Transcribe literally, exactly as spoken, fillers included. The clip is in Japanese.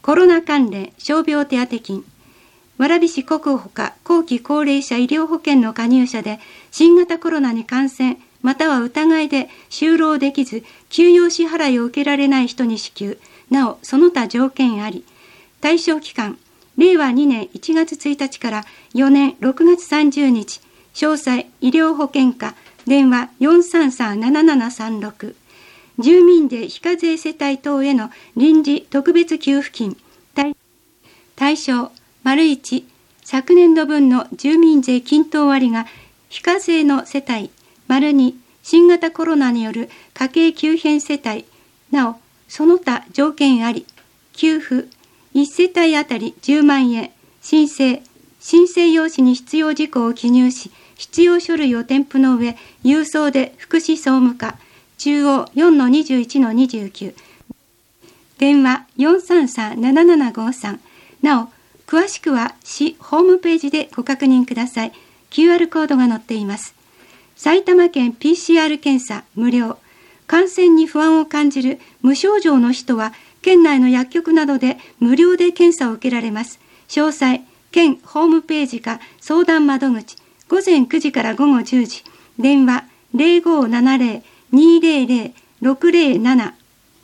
コロナ関連傷病手当金、蕨市国ほか後期高齢者医療保険の加入者で新型コロナに感染または疑いで就労できず休養支払いを受けられない人に支給、なおその他条件あり。対象期間、れいわにねんいちがつついたちからよねんろくがつさんじゅうにち、詳細医療保険課、電話 よんさんさんななななさんろく、住民税非課税世帯等への臨時特別給付金、対象、丸いち、昨年度分の住民税均等割が非課税の世帯、丸に、新型コロナによる家計急変世帯、なお、その他条件あり、給付、いち世帯あたりじゅうまんえん、申請、申請用紙に必要事項を記入し、必要書類を添付の上、郵送で福祉総務課、中央 よんのにじゅういちのにじゅうきゅう、電話 よんさんさんななななごさん、なお、詳しくは市ホームページでご確認ください。キューアール コードが載っています。埼玉県 ピーシーアール 検査無料。感染に不安を感じる無症状の人は、県内の薬局などで無料で検査を受けられます。詳細、県ホームページか相談窓口、ごぜんくじからごごじゅうじ、電話 ゼロごななゼロ にゼロゼロ ろくゼロなな